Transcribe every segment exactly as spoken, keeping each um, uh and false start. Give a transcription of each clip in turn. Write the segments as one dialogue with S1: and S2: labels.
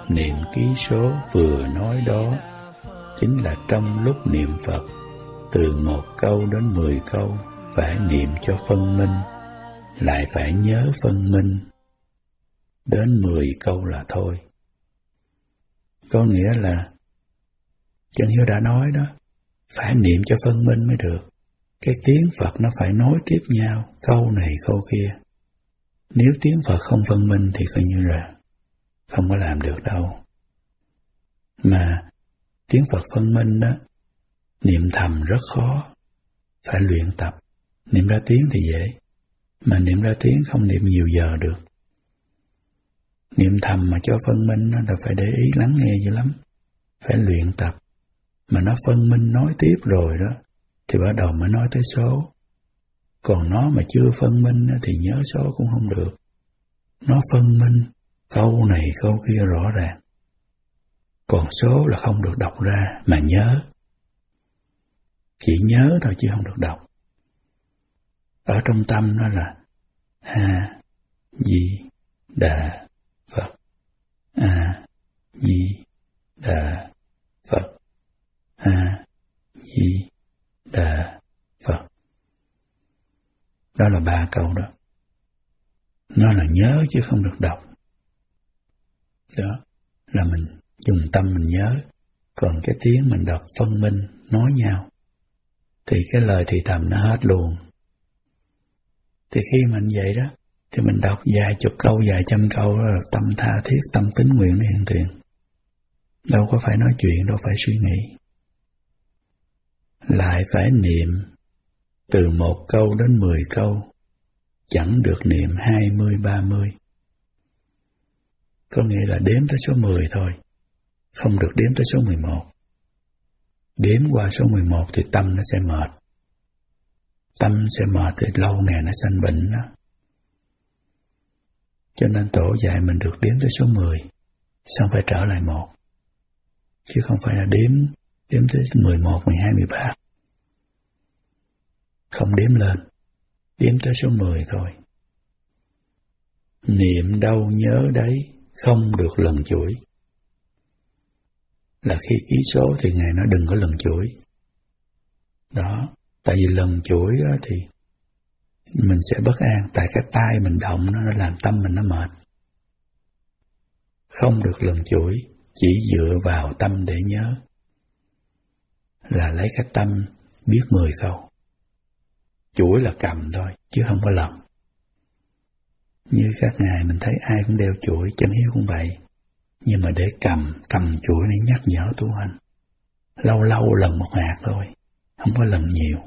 S1: niệm ký số vừa nói đó chính là trong lúc niệm Phật, từ một câu đến mười câu phải niệm cho phân minh, lại phải nhớ phân minh. Đến mười câu là thôi. Có nghĩa là Chân Hiếu đã nói đó, phải niệm cho phân minh mới được. Cái tiếng Phật nó phải nối tiếp nhau, câu này câu kia. Nếu tiếng Phật không phân minh thì coi như là không có làm được đâu. Mà tiếng Phật phân minh đó, niệm thầm rất khó, phải luyện tập. Niệm ra tiếng thì dễ, mà niệm ra tiếng không niệm nhiều giờ được. Niệm thầm mà cho phân minh nó là phải để ý lắng nghe dữ lắm, phải luyện tập. Mà nó phân minh nói tiếp rồi đó, thì bắt đầu mới nói tới số. Còn nó mà chưa phân minh thì nhớ số cũng không được. Nó phân minh, câu này câu kia rõ ràng. Còn số là không được đọc ra mà nhớ. Chỉ nhớ thôi chứ không được đọc. Ở trong tâm nó là A Di Đà Phật, A Di Đà Phật, A Di Đà Phật. Đó là ba câu đó. Nó là nhớ chứ không được đọc. Đó là mình dùng tâm mình nhớ. Còn cái tiếng mình đọc phân minh, nói nhau, thì cái lời thì thầm nó hết luôn. Thì khi mình vậy đó, thì mình đọc vài chục câu, vài trăm câu đó là tâm tha thiết, tâm tín nguyện nó hiện tiền. Đâu có phải nói chuyện, đâu phải suy nghĩ. Lại phải niệm từ một câu đến mười câu, chẳng được niệm hai mươi, ba mươi. Có nghĩa là đếm tới số mười thôi, không được đếm tới số mười một. Đếm qua số mười một thì tâm nó sẽ mệt. Tâm sẽ mệt thì lâu ngày nó sanh bệnh đó. Cho nên tổ dạy mình được đếm tới số mười, xong phải trở lại một. Chứ không phải là đếm, đếm tới mười một, mười hai, mười ba. Không đếm lên, đếm tới số mười thôi. Niệm đâu nhớ đấy, không được lần chuỗi. Là khi ký số thì Ngài nói đừng có lần chuỗi. Đó, tại vì lần chuỗi đó thì mình sẽ bất an, tại cái tay mình động nó làm tâm mình nó mệt. Không được lần chuỗi, chỉ dựa vào tâm để nhớ. Là lấy cái tâm biết mười câu. Chuỗi là cầm thôi, chứ không có lần. Như các ngài mình thấy ai cũng đeo chuỗi, Chân Hiếu cũng vậy. Nhưng mà để cầm, cầm chuỗi này nhắc nhở tu hành. Lâu lâu lần một hạt thôi, không có lần nhiều.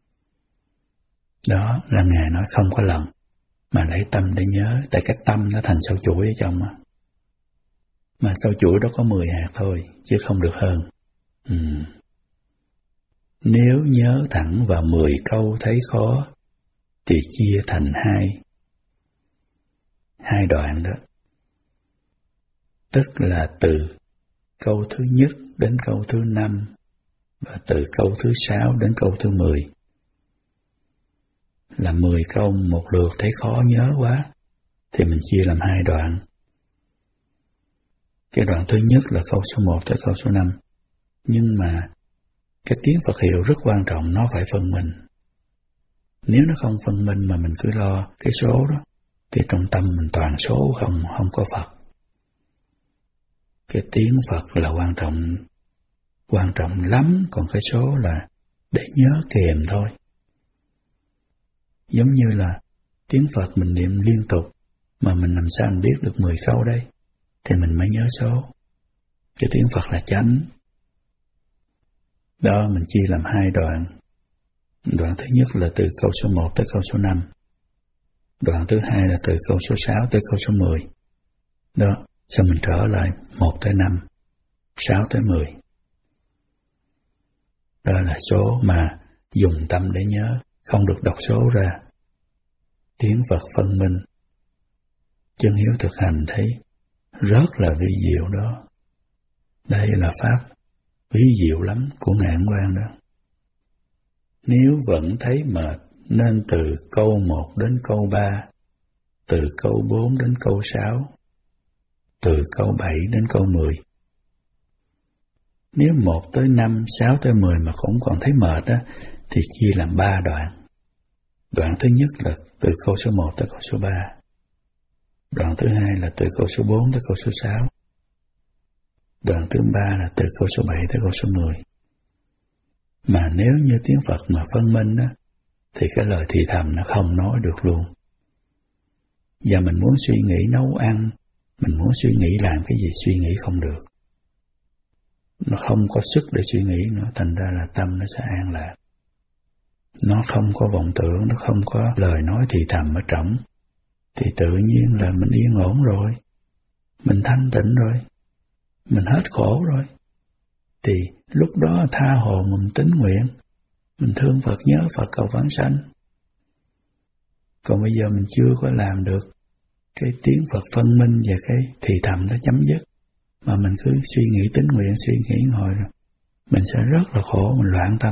S1: Đó là Ngài nói không có lần, mà lấy tâm để nhớ, tại cái tâm nó thành sâu chuỗi ở trong á. Mà sâu chuỗi đó có mười hạt thôi, chứ không được hơn. Ừ. Nếu nhớ thẳng vào mười câu thấy khó, thì chia thành hai. Hai đoạn đó. Tức là từ câu thứ nhất đến câu thứ năm, và từ câu thứ sáu đến câu thứ mười. Là mười câu một lượt thấy khó nhớ quá, thì mình chia làm hai đoạn. Cái đoạn thứ nhất là câu số một tới câu số năm. Nhưng mà cái tiếng Phật hiệu rất quan trọng, nó phải phân minh. Nếu nó không phân minh mà mình cứ lo cái số đó, thì trong tâm mình toàn số không, không có Phật. Cái tiếng Phật là quan trọng, quan trọng lắm, còn cái số là để nhớ kèm thôi. Giống như là tiếng Phật mình niệm liên tục, mà mình làm sao mình biết được mười câu đây, thì mình mới nhớ số. Cái tiếng Phật là chánh. Đó mình chia làm hai đoạn. Đoạn thứ nhất là từ câu số một tới câu số năm. Đoạn thứ hai là từ câu số sáu tới câu số mười. Đó, xong mình trở lại một tới năm, sáu tới mười. Đó là số mà dùng tâm để nhớ, không được đọc số ra. Tiếng Phật phân minh. Chân Hiếu thực hành thấy rất là vi diệu đó. Đây là pháp vi diệu lắm của Ngài Ấn Quang đó. Nếu vẫn thấy mệt, nên từ câu một đến câu ba, từ câu bốn đến câu sáu, từ câu bảy đến câu mười. Nếu một tới năm, sáu tới mười mà cũng còn thấy mệt á, thì chia làm ba đoạn. Đoạn thứ nhất là từ câu số một tới câu số ba. Đoạn thứ hai là từ câu số bốn tới câu số sáu. Đoạn thứ ba là từ câu số bảy tới câu số mười. Mà nếu như tiếng Phật mà phân minh á, thì cái lời thì thầm nó không nói được luôn. Và mình muốn suy nghĩ nấu ăn, mình muốn suy nghĩ làm cái gì suy nghĩ không được. Nó không có sức để suy nghĩ nữa, thành ra là tâm nó sẽ an lạc. Nó không có vọng tưởng, nó không có lời nói thì thầm ở trỏng, thì tự nhiên là mình yên ổn rồi, mình thanh tịnh rồi, mình hết khổ rồi. Thì lúc đó tha hồ mình tín nguyện, mình thương Phật, nhớ Phật, cầu vãng sanh. Còn bây giờ mình chưa có làm được cái tiếng Phật phân minh và cái thì thầm nó chấm dứt, mà mình cứ suy nghĩ tín nguyện, suy nghĩ ngồi rồi, mình sẽ rất là khổ, mình loạn tâm.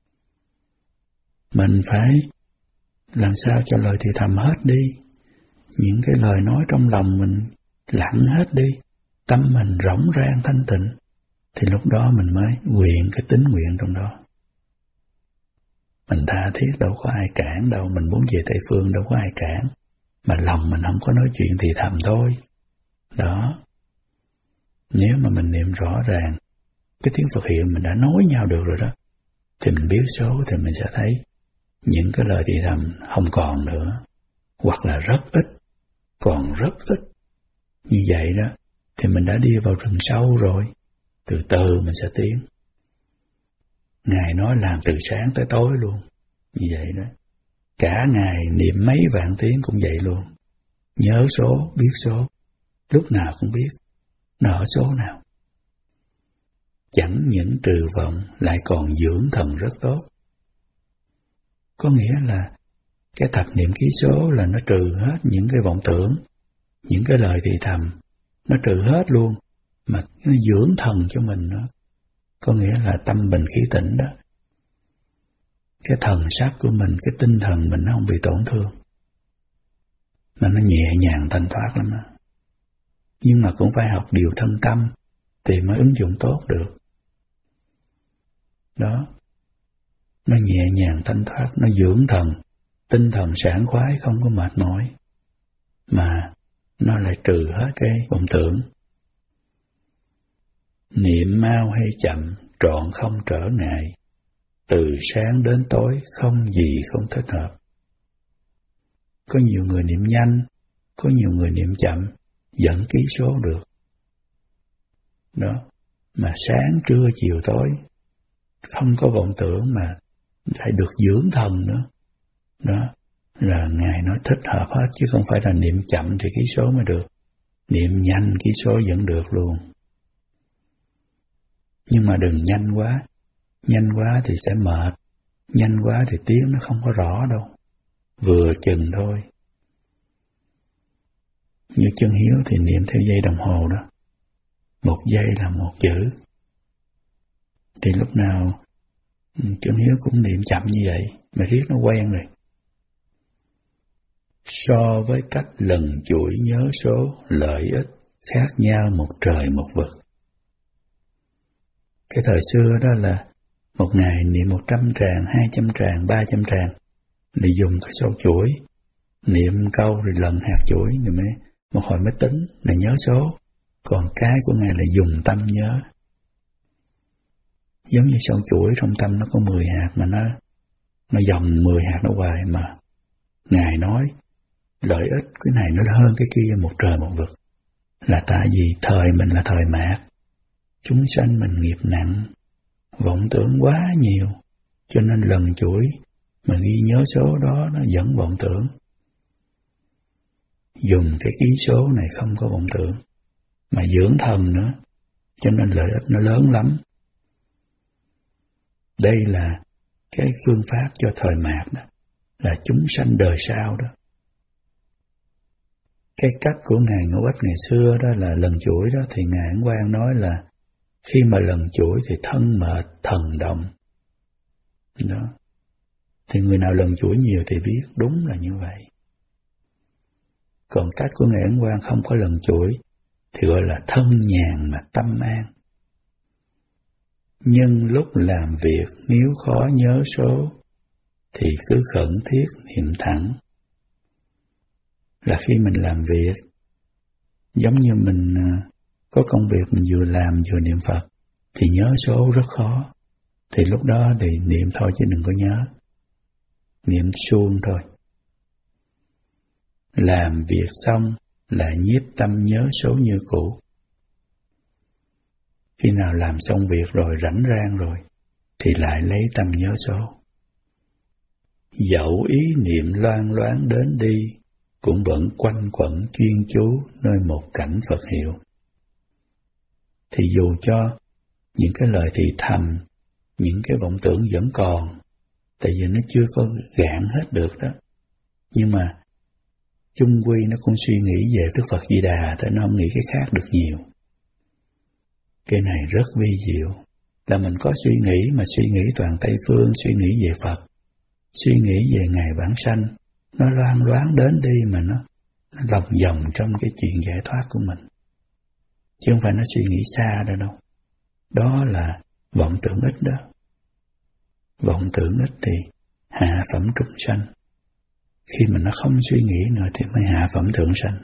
S1: Mình phải làm sao cho lời thì thầm hết đi, những cái lời nói trong lòng mình lặng hết đi, tâm mình rỗng rang thanh tịnh, thì lúc đó mình mới nguyện cái tín nguyện trong đó. Mình tha thiết đâu có ai cản đâu, mình muốn về Tây Phương đâu có ai cản, mà lòng mình không có nói chuyện thì thầm thôi. Đó. Nếu mà mình niệm rõ ràng cái tiếng Phật hiệu mình đã nói nhau được rồi đó, thì mình biết số thì mình sẽ thấy những cái lời thì thầm không còn nữa, hoặc là rất ít, còn rất ít. Như vậy đó, thì mình đã đi vào rừng sâu rồi, từ từ mình sẽ tiến. Ngài nói làm từ sáng tới tối luôn, như vậy đó. Cả ngày niệm mấy vạn tiếng cũng vậy luôn. Nhớ số, biết số, lúc nào cũng biết, nó ở số nào. Chẳng những trừ vọng, lại còn dưỡng thần rất tốt. Có nghĩa là cái thập niệm ký số là nó trừ hết những cái vọng tưởng, những cái lời thì thầm, nó trừ hết luôn, mà nó dưỡng thần cho mình nữa. Có nghĩa là tâm bình khí tĩnh đó. Cái thần sắc của mình, cái tinh thần mình nó không bị tổn thương, mà nó nhẹ nhàng thanh thoát lắm đó. Nhưng mà cũng phải học điều thân tâm thì mới ứng dụng tốt được. Đó. Nó nhẹ nhàng thanh thoát, nó dưỡng thần, tinh thần sảng khoái, không có mệt mỏi, mà nó lại trừ hết cái vọng tưởng. Niệm mau hay chậm, trọn không trở ngại, từ sáng đến tối không gì không thích hợp. Có nhiều người niệm nhanh, có nhiều người niệm chậm, vẫn ký số được. Đó, mà sáng, trưa, chiều, tối, không có vọng tưởng mà lại được dưỡng thần nữa. Đó, là Ngài nói thích hợp hết, chứ không phải là niệm chậm thì ký số mới được. Niệm nhanh ký số vẫn được luôn. Nhưng mà đừng nhanh quá, nhanh quá thì sẽ mệt, nhanh quá thì tiếng nó không có rõ đâu, vừa chừng thôi. Như chân hiếu thì niệm theo giây đồng hồ đó, một giây là một chữ. Thì lúc nào chân hiếu cũng niệm chậm như vậy, mà riết nó quen rồi. So với cách lần chuỗi nhớ số, lợi ích khác nhau một trời một vực. Cái thời xưa đó là một ngày niệm một trăm tràng, hai trăm tràng, ba trăm tràng, để dùng cái số chuỗi, niệm câu rồi lần hạt chuỗi, rồi mới một hồi mới tính là nhớ số. Còn cái của Ngài là dùng tâm nhớ. Giống như sâu chuỗi trong tâm nó có mười hạt mà nó nó dòng mười hạt nó hoài, mà Ngài nói lợi ích cái này nó hơn cái kia một trời một vực. Là tại vì thời mình là thời mạt, chúng sanh mình nghiệp nặng, vọng tưởng quá nhiều, cho nên lần chuỗi mà ghi nhớ số đó nó vẫn vọng tưởng. Dùng cái ký số này không có vọng tưởng, mà dưỡng thần nữa, cho nên lợi ích nó lớn lắm. Đây là cái phương pháp cho thời mạt đó, là chúng sanh đời sau đó. Cái cách của Ngài Ngũ Ích ngày xưa đó là lần chuỗi đó, thì Ngài Ấn Quang nói là khi mà lần chuỗi thì thân mệt, thần động. Đó. Thì người nào lần chuỗi nhiều thì biết đúng là như vậy. Còn cách của Ngài Ấn Quang không có lần chuỗi, thì gọi là thân nhàn mà tâm an. Nhưng lúc làm việc nếu khó nhớ số thì cứ khẩn thiết niệm thẳng. Là khi mình làm việc, giống như mình có công việc mình vừa làm vừa niệm Phật, thì nhớ số rất khó. Thì lúc đó thì niệm thôi chứ đừng có nhớ. Niệm suông thôi. Làm việc xong là nhiếp tâm nhớ số như cũ. Khi nào làm xong việc rồi, rảnh rang rồi, thì lại lấy tâm nhớ số. Dẫu ý niệm loan loáng đến đi, cũng vẫn quanh quẩn chuyên chú nơi một cảnh Phật hiệu. Thì dù cho những cái lời thì thầm, những cái vọng tưởng vẫn còn, tại vì nó chưa có gạn hết được đó. Nhưng mà chung quy nó cũng suy nghĩ về Đức Phật Di Đà, tại nó không nghĩ cái khác được nhiều. Cái này rất vi diệu, là mình có suy nghĩ mà suy nghĩ toàn Tây Phương, suy nghĩ về Phật, suy nghĩ về Ngài Vãng Sanh, nó loan loáng đến đi mà nó, nó lòng vòng trong cái chuyện giải thoát của mình. Chứ không phải nó suy nghĩ xa đâu đâu. Đó là vọng tưởng ít đó. Vọng tưởng ít thì hạ phẩm trung sanh. Khi mà nó không suy nghĩ nữa thì mới hạ phẩm thượng sanh.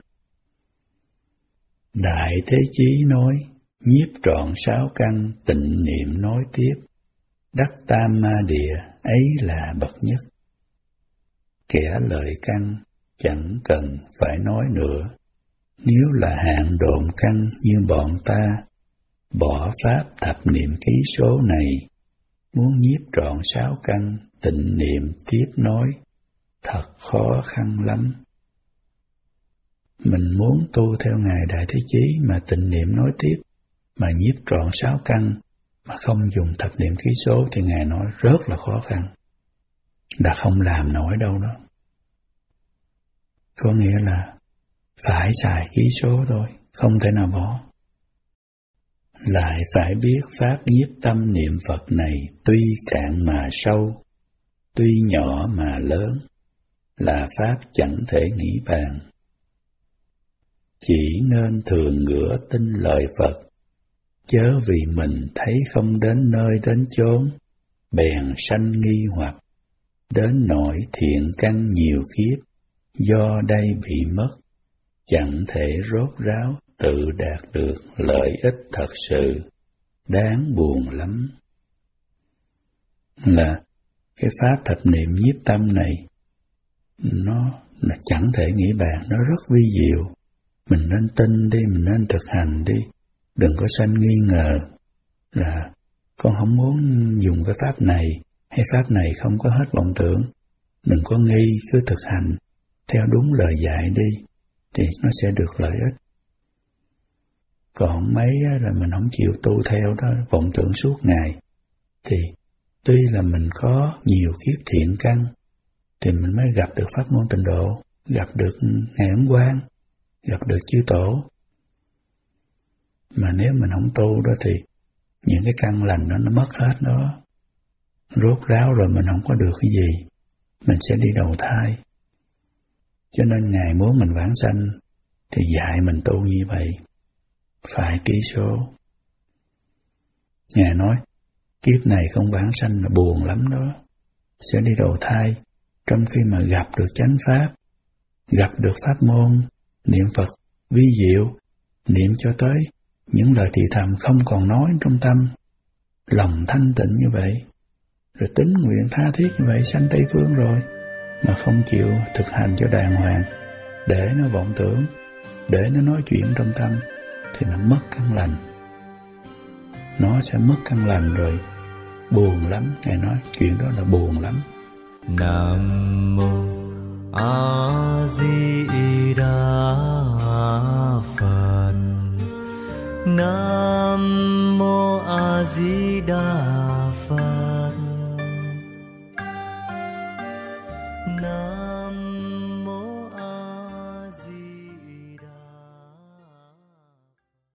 S1: Đại Thế Chí nói, nhiếp trọn sáu căn, tịnh niệm nói tiếp, đắc tam ma địa, ấy là bậc nhất. Kẻ lợi căn, chẳng cần phải nói nữa, nếu là hạng độn căn như bọn ta, bỏ pháp thập niệm ký số này, muốn nhiếp trọn sáu căn, tịnh niệm tiếp nói, thật khó khăn lắm. Mình muốn tu theo Ngài Đại Thế Chí mà tịnh niệm nói tiếp, mà nhiếp trọn sáu căn, mà không dùng thập niệm ký số thì Ngài nói rất là khó khăn. Là không làm nổi đâu đó. Có nghĩa là phải xài ký số thôi, không thể nào bỏ. Lại phải biết pháp nhiếp tâm niệm Phật này tuy cạn mà sâu, tuy nhỏ mà lớn, là pháp chẳng thể nghĩ bàn. Chỉ nên thường ngửa tin lời Phật, chớ vì mình thấy không đến nơi đến chốn, bèn sanh nghi hoặc, đến nỗi thiện căn nhiều kiếp, do đây bị mất, chẳng thể rốt ráo tự đạt được lợi ích thật sự, đáng buồn lắm. Là cái pháp thập niệm nhiếp tâm này, nó là chẳng thể nghĩ bàn, nó rất vi diệu. Mình nên tin đi, mình nên thực hành đi, đừng có sanh nghi ngờ là con không muốn dùng cái pháp này, hay pháp này không có hết vọng tưởng. Đừng có nghi, cứ thực hành theo đúng lời dạy đi, thì nó sẽ được lợi ích. Còn mấy là mình không chịu tu theo đó, vọng tưởng suốt ngày, thì tuy là mình có nhiều kiếp thiện căn, thì mình mới gặp được pháp môn tịnh độ, gặp được Ngài Ấn Quang, gặp được chư tổ. Mà nếu mình không tu đó thì những cái căn lành đó nó mất hết đó. Rốt ráo rồi mình không có được cái gì, mình sẽ đi đầu thai. Cho nên Ngài muốn mình vãng sanh thì dạy mình tu như vậy, phải ký số. Ngài nói, kiếp này không vãng sanh là buồn lắm đó, sẽ đi đầu thai, trong khi mà gặp được chánh pháp, gặp được pháp môn, niệm Phật vi diệu, niệm cho tới những lời thì thầm không còn nói trong tâm, lòng thanh tịnh như vậy, rồi tính nguyện tha thiết như vậy sanh Tây Phương rồi, mà không chịu thực hành cho đàng hoàng, để nó vọng tưởng, để nó nói chuyện trong tâm, thì nó mất căn lành. Nó sẽ mất căn lành rồi, buồn lắm. Ngài nói chuyện đó là buồn lắm.
S2: Nam mô A Di Đà Phật. Nam mô A Di Đà Phật.